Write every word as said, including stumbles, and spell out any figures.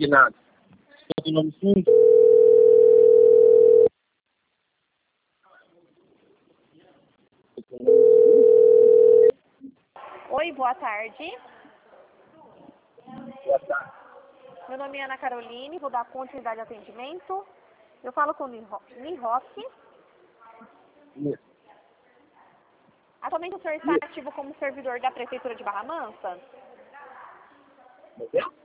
indignado. Seu nome sim? Oi, boa tarde. Boa tarde. Meu nome é Ana Caroline, vou dar continuidade ao atendimento. Eu falo com o Niroque. Isso. Atualmente o senhor está ativo como servidor da Prefeitura de Barra Mansa? Entendeu?